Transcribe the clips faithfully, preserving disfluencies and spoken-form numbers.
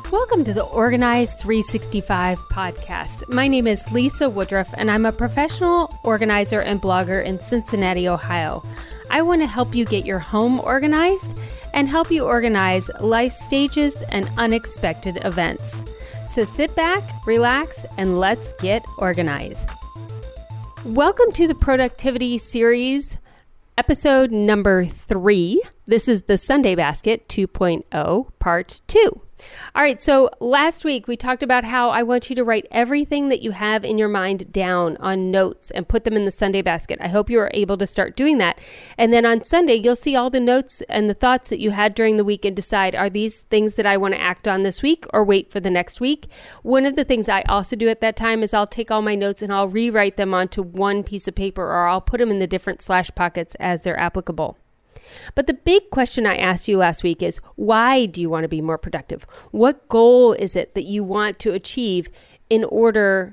Welcome to the Organize three sixty-five podcast. My name is Lisa Woodruff, and I'm a professional organizer and blogger in Cincinnati, Ohio. I want to help you get your home organized and help you organize life stages and unexpected events. So sit back, relax, and let's get organized. Welcome to the Productivity Series, episode number three. This is the Sunday Basket two point oh, part two. All right, so last week we talked about how I want you to write everything that you have in your mind down on notes and put them in the Sunday basket. I hope you are able to start doing that. And then on Sunday, you'll see all the notes and the thoughts that you had during the week and decide, are these things that I want to act on this week or wait for the next week? One of the things I also do at that time is I'll take all my notes and I'll rewrite them onto one piece of paper, or I'll put them in the different slash pockets as they're applicable. But the big question I asked you last week is, why do you want to be more productive? What goal is it that you want to achieve in order,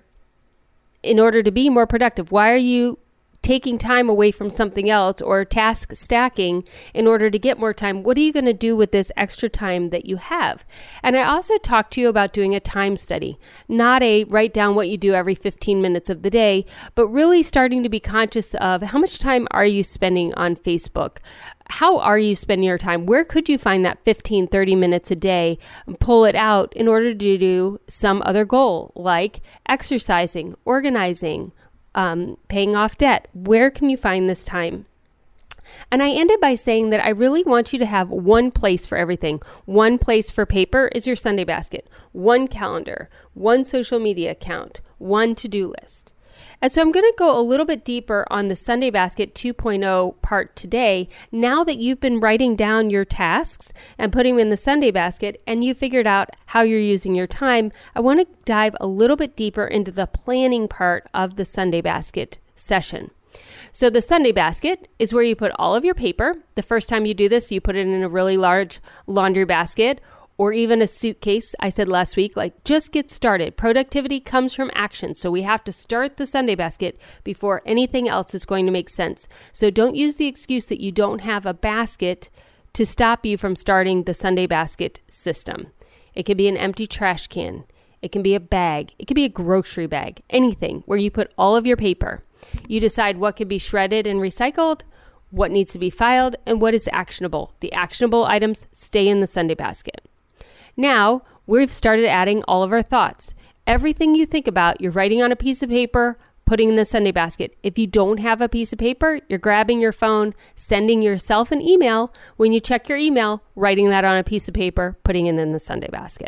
in order to be more productive? Why are you taking time away from something else or task stacking in order to get more time? What are you going to do with this extra time that you have? And I also talked to you about doing a time study, not a write down what you do every fifteen minutes of the day, but really starting to be conscious of how much time are you spending on Facebook? How are you spending your time? Where could you find that fifteen, thirty minutes a day and pull it out in order to do some other goal like exercising, organizing, um, paying off debt? Where can you find this time? And I ended by saying that I really want you to have one place for everything. One place for paper is your Sunday basket, one calendar, one social media account, one to-do list. And so I'm going to go a little bit deeper on the Sunday Basket two point oh part today. Now that you've been writing down your tasks and putting them in the Sunday Basket and you figured out how you're using your time, I want to dive a little bit deeper into the planning part of the Sunday Basket session. So the Sunday Basket is where you put all of your paper. The first time you do this, you put it in a really large laundry basket or even a suitcase. I said last week, like, just get started. Productivity comes from action. So we have to start the Sunday basket before anything else is going to make sense. So don't use the excuse that you don't have a basket to stop you from starting the Sunday basket system. It could be an empty trash can. It can be a bag. It could be a grocery bag, anything where you put all of your paper. You decide what can be shredded and recycled, what needs to be filed, and what is actionable. The actionable items stay in the Sunday basket. Now, we've started adding all of our thoughts. Everything you think about, you're writing on a piece of paper, putting in the Sunday basket. If you don't have a piece of paper, you're grabbing your phone, sending yourself an email. When you check your email, writing that on a piece of paper, putting it in the Sunday basket.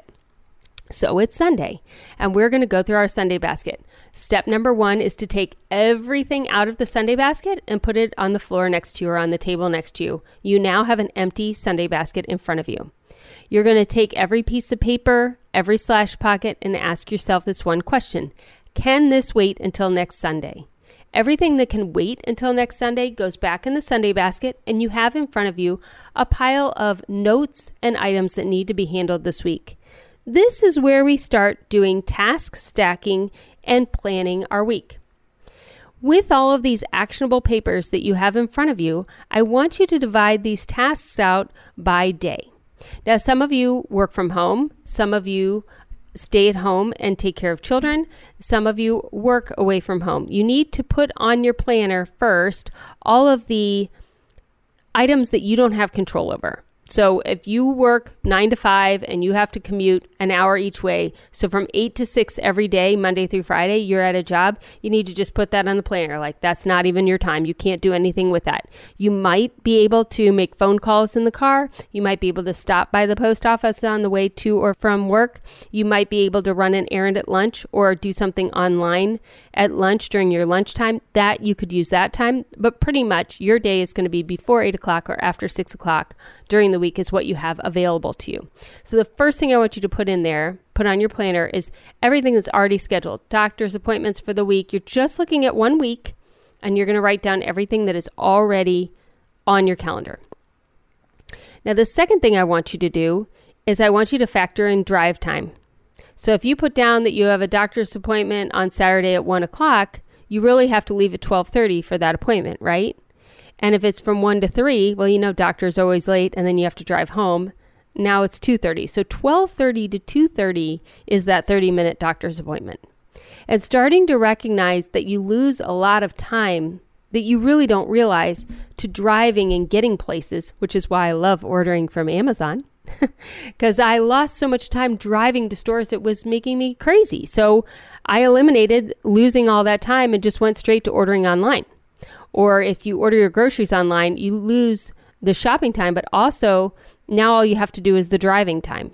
So it's Sunday, and we're going to go through our Sunday basket. Step number one is to take everything out of the Sunday basket and put it on the floor next to you or on the table next to you. You now have an empty Sunday basket in front of you. You're going to take every piece of paper, every slash pocket, and ask yourself this one question. Can this wait until next Sunday? Everything that can wait until next Sunday goes back in the Sunday basket, and you have in front of you a pile of notes and items that need to be handled this week. This is where we start doing task stacking and planning our week. With all of these actionable papers that you have in front of you, I want you to divide these tasks out by day. Now, some of you work from home. Some of you stay at home and take care of children. Some of you work away from home. You need to put on your planner first all of the items that you don't have control over. So if you work nine to five and you have to commute an hour each way, so from eight to six every day, Monday through Friday, you're at a job, you need to just put that on the planner. Like, that's not even your time. You can't do anything with that. You might be able to make phone calls in the car. You might be able to stop by the post office on the way to or from work. You might be able to run an errand at lunch or do something online at lunch during your lunchtime. That you could use that time, but pretty much your day is going to be before eight o'clock or after six o'clock during the week is what you have available to you. So the first thing I want you to put in there, put on your planner, is everything that's already scheduled. Doctor's appointments for the week. You're just looking at one week and you're going to write down everything that is already on your calendar. Now, the second thing I want you to do is I want you to factor in drive time. So if you put down that you have a doctor's appointment on Saturday at one o'clock, you really have to leave at twelve thirty for that appointment, right? And if it's from one to three, well, you know, doctor's always late and then you have to drive home. Now it's two thirty. So twelve thirty to two thirty is that thirty minute doctor's appointment. And starting to recognize that you lose a lot of time that you really don't realize to driving and getting places, which is why I love ordering from Amazon, because I lost so much time driving to stores it was making me crazy. So I eliminated losing all that time and just went straight to ordering online. Or if you order your groceries online, you lose the shopping time, but also now all you have to do is the driving time.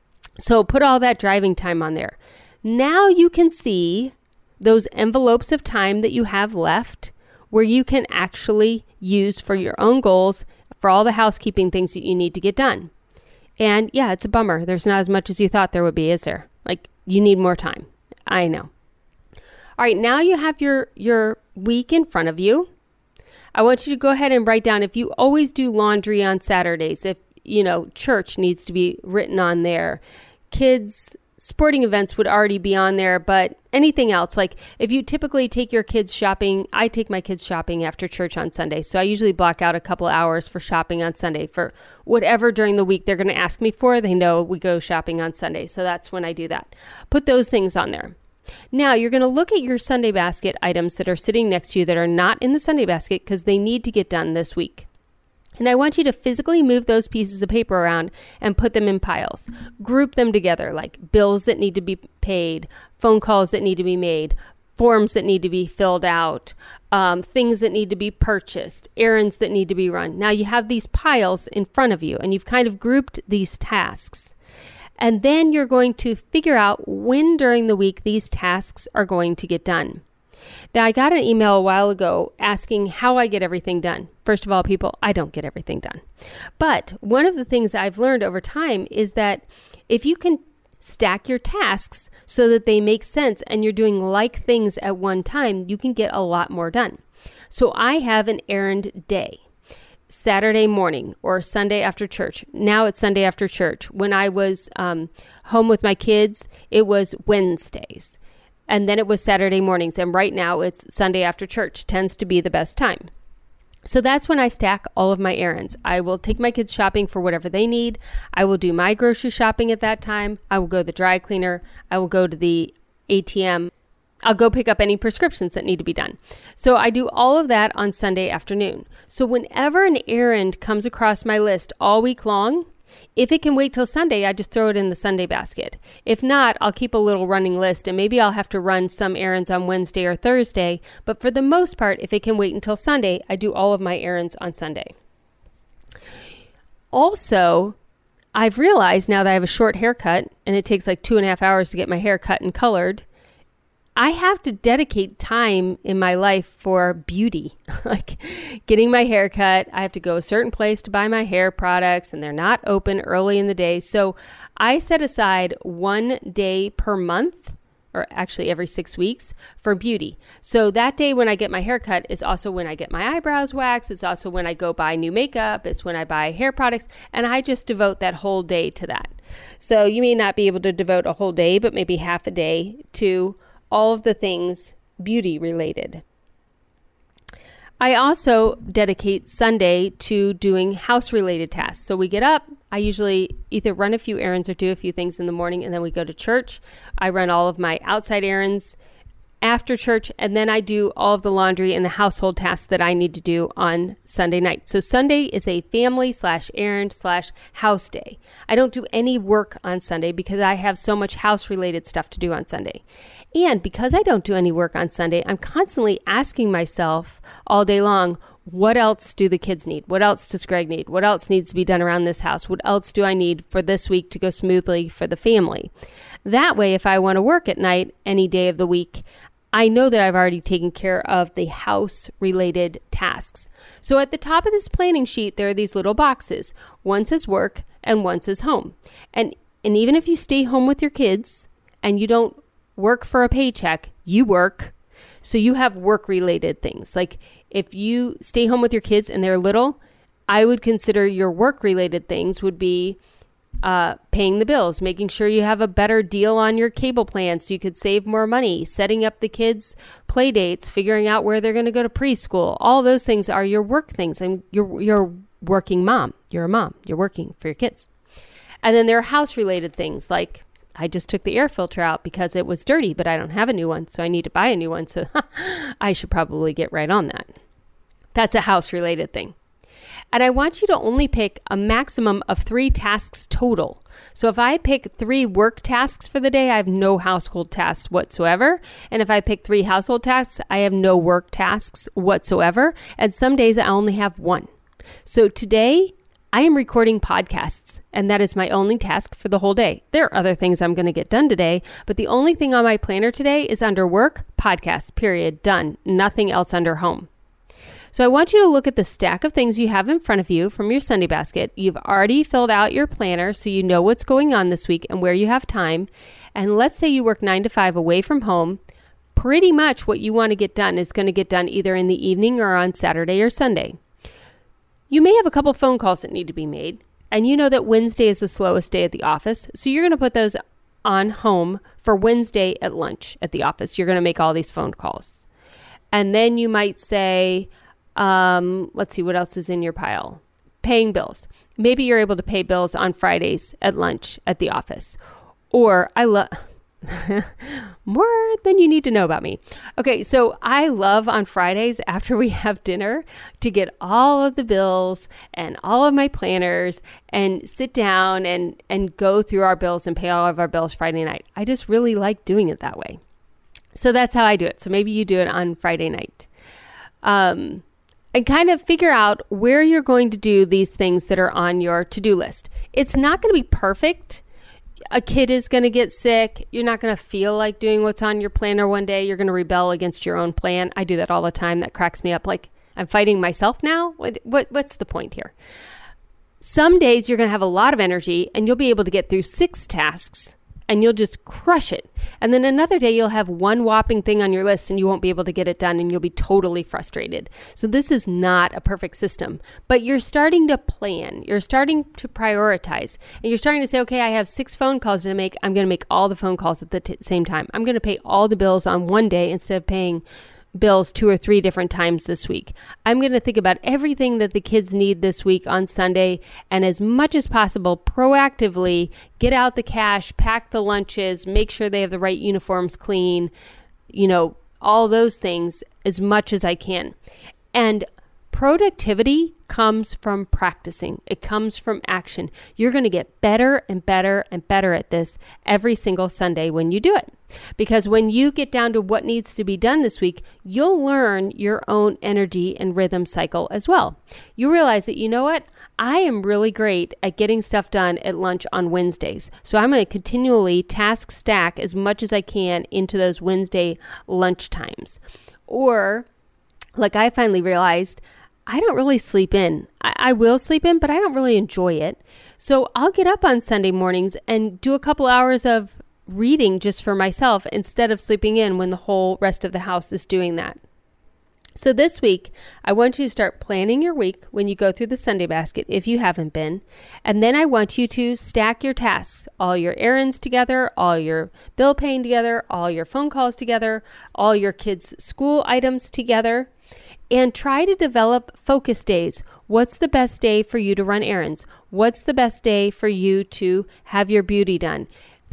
So put all that driving time on there. Now you can see those envelopes of time that you have left where you can actually use for your own goals, for all the housekeeping things that you need to get done. And yeah, it's a bummer. There's not as much as you thought there would be, is there? Like, you need more time. I know. All right, now you have your, your week in front of you. I want you to go ahead and write down, if you always do laundry on Saturdays, if, you know, church needs to be written on there, kids' sporting events would already be on there, but anything else, like if you typically take your kids shopping, I take my kids shopping after church on Sunday. So I usually block out a couple hours for shopping on Sunday for whatever during the week they're going to ask me for. They know we go shopping on Sunday. So that's when I do that. Put those things on there. Now you're going to look at your Sunday basket items that are sitting next to you that are not in the Sunday basket because they need to get done this week. And I want you to physically move those pieces of paper around and put them in piles. Group them together, like bills that need to be paid, phone calls that need to be made, forms that need to be filled out, um, things that need to be purchased, errands that need to be run. Now you have these piles in front of you and you've kind of grouped these tasks. And then you're going to figure out when during the week these tasks are going to get done. Now, I got an email a while ago asking how I get everything done. First of all, people, I don't get everything done. But one of the things I've learned over time is that if you can stack your tasks so that they make sense and you're doing like things at one time, you can get a lot more done. So I have an errand day. Saturday morning or Sunday after church. Now it's Sunday after church. When I was um, home with my kids, it was Wednesdays. And then it was Saturday mornings. And right now it's Sunday after church. Tends to be the best time. So that's when I stack all of my errands. I will take my kids shopping for whatever they need. I will do my grocery shopping at that time. I will go to the dry cleaner. I will go to the A T M. I'll go pick up any prescriptions that need to be done. So I do all of that on Sunday afternoon. So whenever an errand comes across my list all week long, if it can wait till Sunday, I just throw it in the Sunday basket. If not, I'll keep a little running list and maybe I'll have to run some errands on Wednesday or Thursday. But for the most part, if it can wait until Sunday, I do all of my errands on Sunday. Also, I've realized now that I have a short haircut and it takes like two and a half hours to get my hair cut and colored, I have to dedicate time in my life for beauty, like getting my hair cut. I have to go a certain place to buy my hair products and they're not open early in the day. So I set aside one day per month, or actually every six weeks for beauty. So that day when I get my hair cut is also when I get my eyebrows waxed. It's also when I go buy new makeup. It's when I buy hair products. And I just devote that whole day to that. So you may not be able to devote a whole day, but maybe half a day to all of the things beauty related. I also dedicate Sunday to doing house related tasks. So we get up, I usually either run a few errands or do a few things in the morning and then we go to church. I run all of my outside errands after church and then I do all of the laundry and the household tasks that I need to do on Sunday night. So Sunday is a family slash errand slash house day. I don't do any work on Sunday because I have so much house related stuff to do on Sunday. And because I don't do any work on Sunday, I'm constantly asking myself all day long, what else do the kids need? What else does Greg need? What else needs to be done around this house? What else do I need for this week to go smoothly for the family? That way, if I want to work at night any day of the week, I know that I've already taken care of the house-related tasks. So at the top of this planning sheet, there are these little boxes. One says work and one says home. And, and even if you stay home with your kids and you don't work for a paycheck, you work. So you have work-related things. Like if you stay home with your kids and they're little, I would consider your work-related things would be uh, paying the bills, making sure you have a better deal on your cable plan so you could save more money, setting up the kids' play dates, figuring out where they're going to go to preschool. All those things are your work things. And you're, you're a working mom. You're a mom. You're working for your kids. And then there are house-related things like I just took the air filter out because it was dirty, but I don't have a new one, so I need to buy a new one. So I should probably get right on that. That's a house-related thing. And I want you to only pick a maximum of three tasks total. So if I pick three work tasks for the day, I have no household tasks whatsoever. And if I pick three household tasks, I have no work tasks whatsoever. And some days I only have one. So today I am recording podcasts, and that is my only task for the whole day. There are other things I'm going to get done today, but the only thing on my planner today is under work, podcast, period, done. Nothing else under home. So I want you to look at the stack of things you have in front of you from your Sunday basket. You've already filled out your planner so you know what's going on this week and where you have time. And let's say you work nine to five away from home. Pretty much what you want to get done is going to get done either in the evening or on Saturday or Sunday. You may have a couple phone calls that need to be made, and you know that Wednesday is the slowest day at the office, so you're going to put those on home for Wednesday at lunch at the office. You're going to make all these phone calls. And then you might say, Um, let's see, what else is in your pile? Paying bills. Maybe you're able to pay bills on Fridays at lunch at the office. Or I love more than you need to know about me. Okay, so I love on Fridays after we have dinner to get all of the bills and all of my planners and sit down and, and go through our bills and pay all of our bills Friday night. I just really like doing it that way. So that's how I do it. So maybe you do it on Friday night. Um, And kind of figure out where you're going to do these things that are on your to-do list. It's not going to be perfect. A kid is going to get sick. You're not going to feel like doing what's on your planner one day. You're going to rebel against your own plan. I do that all the time. That cracks me up. Like, I'm fighting myself now? What, what What's the point here? Some days you're going to have a lot of energy and you'll be able to get through six tasks and you'll just crush it. And then another day you'll have one whopping thing on your list and you won't be able to get it done and you'll be totally frustrated. So this is not a perfect system, but you're starting to plan. You're starting to prioritize and you're starting to say, okay, I have six phone calls to make. I'm going to make all the phone calls at the t- same time. I'm going to pay all the bills on one day instead of paying bills two or three different times this week. I'm going to think about everything that the kids need this week on Sunday and as much as possible proactively get out the cash, pack the lunches, make sure they have the right uniforms clean, you know, all those things as much as I can. And productivity comes from practicing. It comes from action. You're going to get better and better and better at this every single Sunday when you do it. Because when you get down to what needs to be done this week, you'll learn your own energy and rhythm cycle as well. You realize that, you know what? I am really great at getting stuff done at lunch on Wednesdays. So I'm going to continually task stack as much as I can into those Wednesday lunch times. Or, like I finally realized, I don't really sleep in. I, I will sleep in, but I don't really enjoy it. So I'll get up on Sunday mornings and do a couple hours of reading just for myself instead of sleeping in when the whole rest of the house is doing that. So this week, I want you to start planning your week when you go through the Sunday basket, if you haven't been. And then I want you to stack your tasks, all your errands together, all your bill paying together, all your phone calls together, all your kids' school items together. And try to develop focus days. What's the best day for you to run errands? What's the best day for you to have your beauty done?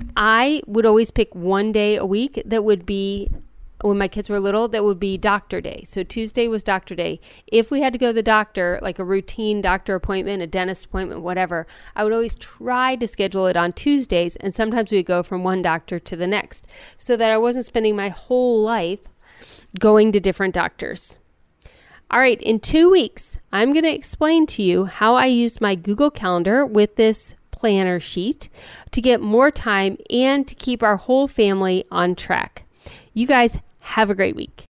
I would always pick one day a week that would be, when my kids were little, that would be doctor day. So Tuesday was doctor day. If we had to go to the doctor, like a routine doctor appointment, a dentist appointment, whatever, I would always try to schedule it on Tuesdays. And sometimes we'd go from one doctor to the next so that I wasn't spending my whole life going to different doctors. All right, in two weeks, I'm going to explain to you how I used my Google Calendar with this planner sheet to get more time and to keep our whole family on track. You guys have a great week.